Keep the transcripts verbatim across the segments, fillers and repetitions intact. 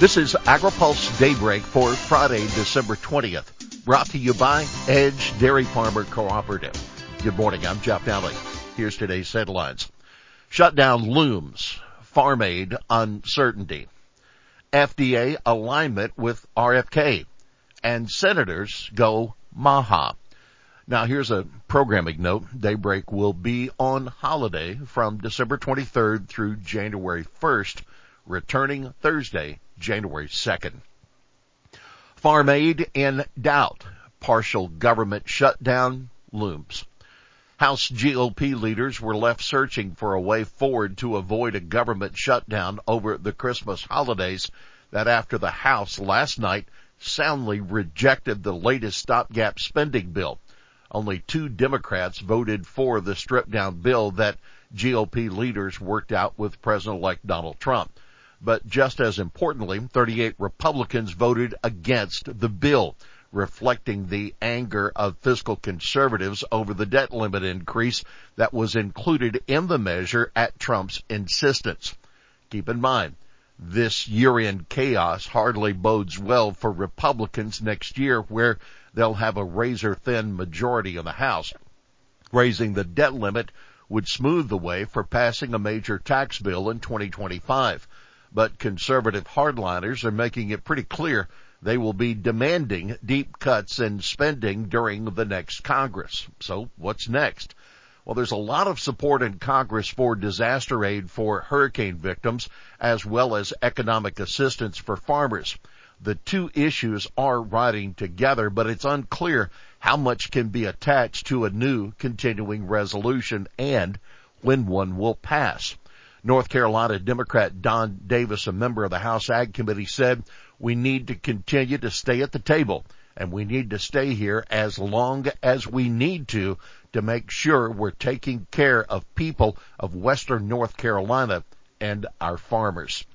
This is AgriPulse Daybreak for Friday, December twentieth, brought to you by Edge Dairy Farmer Cooperative. Good morning, I'm Jeff Daly. Here's today's headlines. Shutdown looms, farm aid uncertainty, F D A alignment with R F K, and senators go Maha. Now here's a programming note. Daybreak will be on holiday from December twenty-third through January first, returning Thursday, January second. Farm aid in doubt. Partial government shutdown looms. House G O P leaders were left searching for a way forward to avoid a government shutdown over the Christmas holidays that after the House last night soundly rejected the latest stopgap spending bill. Only two Democrats voted for the stripped-down bill that G O P leaders worked out with President-elect Donald Trump. But just as importantly, thirty-eight Republicans voted against the bill, reflecting the anger of fiscal conservatives over the debt limit increase that was included in the measure at Trump's insistence. Keep in mind, this year-end chaos hardly bodes well for Republicans next year, where they'll have a razor-thin majority in the House. Raising the debt limit would smooth the way for passing a major tax bill in twenty twenty-five. But conservative hardliners are making it pretty clear they will be demanding deep cuts in spending during the next Congress. So what's next? Well, there's a lot of support in Congress for disaster aid for hurricane victims, as well as economic assistance for farmers. The two issues are riding together, but it's unclear how much can be attached to a new continuing resolution and when one will pass. North Carolina Democrat Don Davis, a member of the House Ag Committee, said, "We need to continue to stay at the table, and we need to stay here as long as we need to to make sure we're taking care of people of Western North Carolina and our farmers."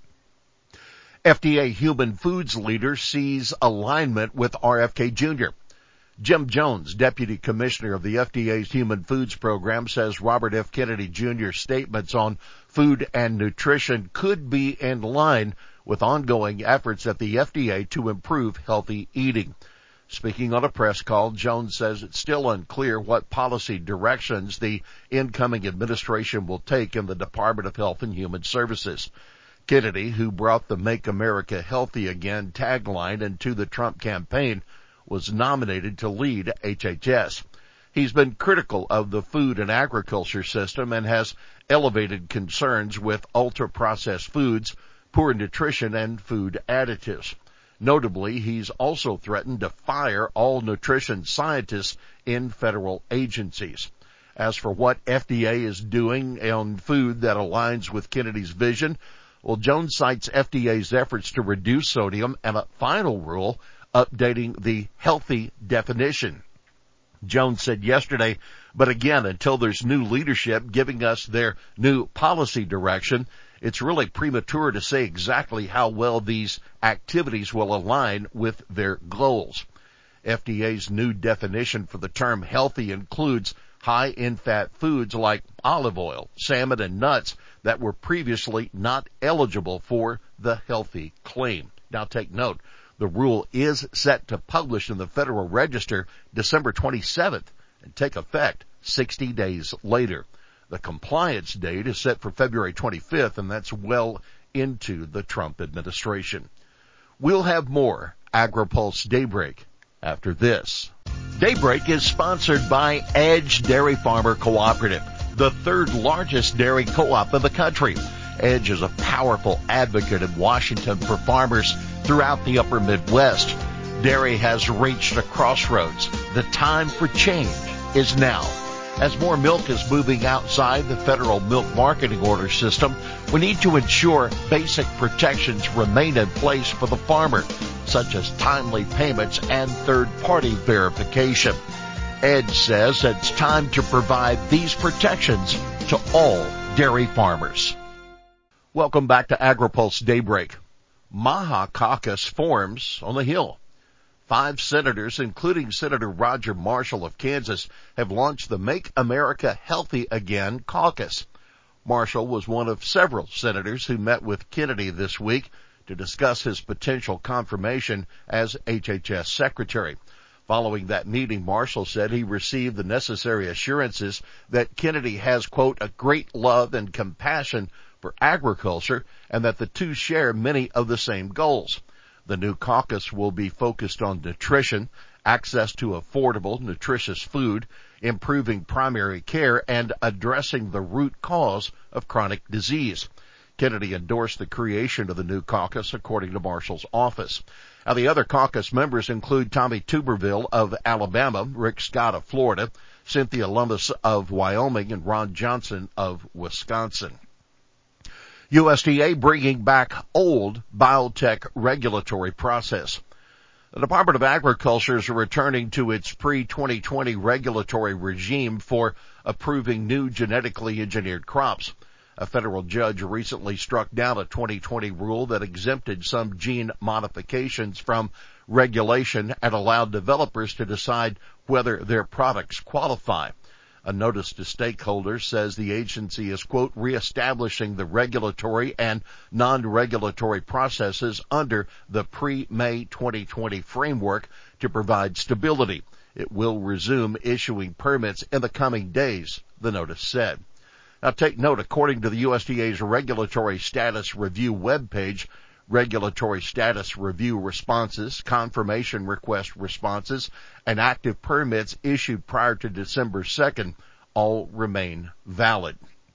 F D A Human Foods leader sees alignment with R F K Junior Jim Jones, Deputy Commissioner of the F D A's Human Foods Program, says Robert F. Kennedy Junior's statements on food and nutrition could be in line with ongoing efforts at the F D A to improve healthy eating. Speaking on a press call, Jones says it's still unclear what policy directions the incoming administration will take in the Department of Health and Human Services. Kennedy, who brought the Make America Healthy Again tagline into the Trump campaign, was nominated to lead H H S. He's been critical of the food and agriculture system and has elevated concerns with ultra-processed foods, poor nutrition, and food additives. Notably, he's also threatened to fire all nutrition scientists in federal agencies. As for what F D A is doing on food that aligns with Kennedy's vision, well, Jones cites F D A's efforts to reduce sodium and a final rule updating the healthy definition. Jones said yesterday, but again, until there's new leadership giving us their new policy direction, it's really premature to say exactly how well these activities will align with their goals. F D A's new definition for the term healthy includes high in fat foods like olive oil, salmon, and nuts that were previously not eligible for the healthy claim. Now take note, the rule is set to publish in the Federal Register December twenty-seventh and take effect sixty days later. The compliance date is set for February twenty-fifth, and that's well into the Trump administration. We'll have more AgriPulse Daybreak after this. Daybreak is sponsored by Edge Dairy Farmer Cooperative, the third largest dairy co-op in the country. Edge is a powerful advocate in Washington for farmers throughout the upper Midwest. Dairy has reached a crossroads. The time for change is now. As more milk is moving outside the federal milk marketing order system, we need to ensure basic protections remain in place for the farmer, such as timely payments and third-party verification. Edge says it's time to provide these protections to all dairy farmers. Welcome back to AgriPulse Daybreak. Maha Caucus forms on the Hill. Five senators, including Senator Roger Marshall of Kansas, have launched the Make America Healthy Again caucus. Marshall was one of several senators who met with Kennedy this week to discuss his potential confirmation as H H S Secretary. Following that meeting, Marshall said he received the necessary assurances that Kennedy has, quote, a great love and compassion for agriculture and that the two share many of the same goals. The new caucus will be focused on nutrition, access to affordable, nutritious food, improving primary care, and addressing the root cause of chronic disease. Kennedy endorsed the creation of the new caucus, according to Marshall's office. Now, the other caucus members include Tommy Tuberville of Alabama, Rick Scott of Florida, Cynthia Lummis of Wyoming, and Ron Johnson of Wisconsin. U S D A bringing back old biotech regulatory process. The Department of Agriculture is returning to its pre twenty twenty regulatory regime for approving new genetically engineered crops. A federal judge recently struck down a twenty twenty rule that exempted some gene modifications from regulation and allowed developers to decide whether their products qualify. A notice to stakeholders says the agency is, quote, reestablishing the regulatory and non-regulatory processes under the pre-May twenty twenty framework to provide stability. It will resume issuing permits in the coming days, the notice said. Now take note, according to the U S D A's Regulatory Status Review webpage, regulatory status review responses, confirmation request responses, and active permits issued prior to December second all remain valid.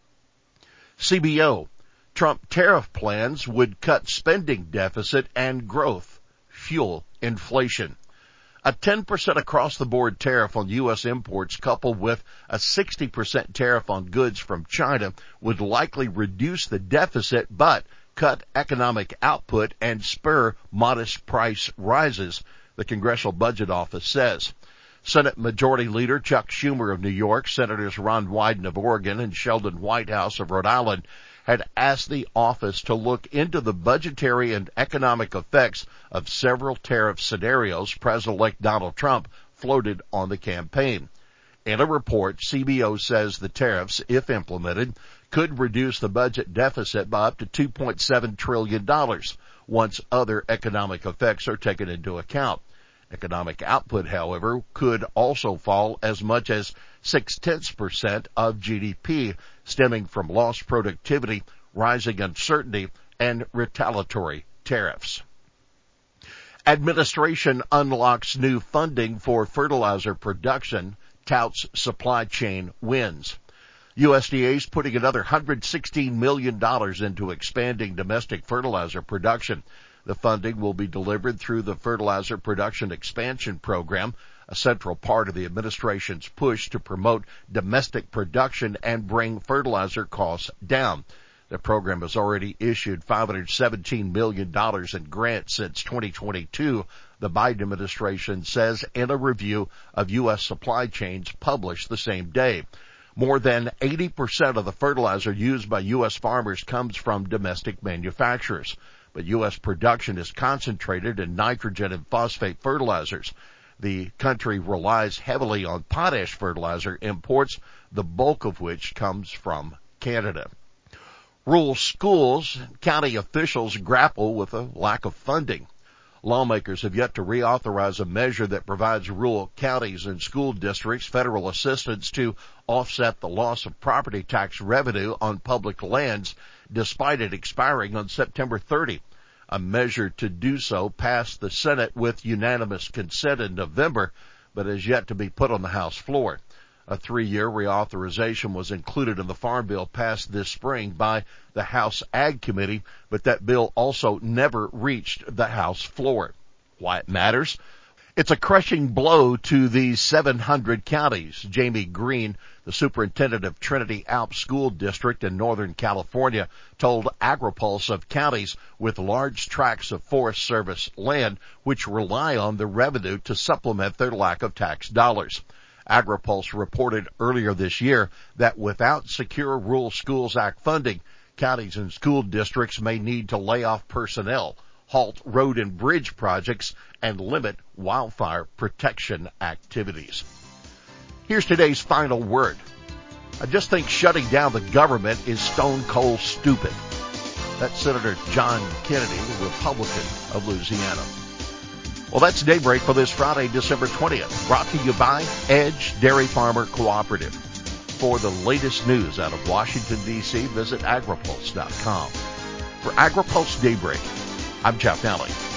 C B O, Trump tariff plans would cut spending deficit and growth, fuel inflation. A ten percent across-the-board tariff on U S imports coupled with a sixty percent tariff on goods from China would likely reduce the deficit but cut economic output and spur modest price rises, the Congressional Budget Office says. Senate Majority Leader Chuck Schumer of New York, Senators Ron Wyden of Oregon, and Sheldon Whitehouse of Rhode Island had asked the office to look into the budgetary and economic effects of several tariff scenarios President-elect Donald Trump floated on the campaign. In a report, C B O says the tariffs, if implemented, could reduce the budget deficit by up to two point seven trillion dollars once other economic effects are taken into account. Economic output, however, could also fall as much as six-tenths percent of G D P, stemming from lost productivity, rising uncertainty, and retaliatory tariffs. Administration unlocks new funding for fertilizer production, touts supply chain wins. U S D A is putting another one hundred sixteen million dollars into expanding domestic fertilizer production. The funding will be delivered through the Fertilizer Production Expansion Program, a central part of the administration's push to promote domestic production and bring fertilizer costs down. The program has already issued five hundred seventeen million dollars in grants since twenty twenty-two, the Biden administration says in a review of U S supply chains published the same day. More than eighty percent of the fertilizer used by U S farmers comes from domestic manufacturers, but U S production is concentrated in nitrogen and phosphate fertilizers. The country relies heavily on potash fertilizer imports, the bulk of which comes from Canada. Rural schools, county officials grapple with a lack of funding. Lawmakers have yet to reauthorize a measure that provides rural counties and school districts federal assistance to offset the loss of property tax revenue on public lands, despite it expiring on September thirtieth. A measure to do so passed the Senate with unanimous consent in November, but is yet to be put on the House floor. A three-year reauthorization was included in the Farm Bill passed this spring by the House Ag Committee, but that bill also never reached the House floor. Why it matters? It's a crushing blow to these seven hundred counties. Jamie Green, the superintendent of Trinity Alps School District in Northern California, told AgriPulse of counties with large tracts of Forest Service land which rely on the revenue to supplement their lack of tax dollars. AgriPulse reported earlier this year that without Secure Rural Schools Act funding, counties and school districts may need to lay off personnel, halt road and bridge projects, and limit wildfire protection activities. Here's today's final word. I just think shutting down the government is stone cold stupid. That's Senator John Kennedy, the Republican of Louisiana. Well, that's Daybreak for this Friday, December twentieth, brought to you by Edge Dairy Farmer Cooperative. For the latest news out of Washington, D C, visit agripulse dot com. For AgriPulse Daybreak, I'm Jeff Nally.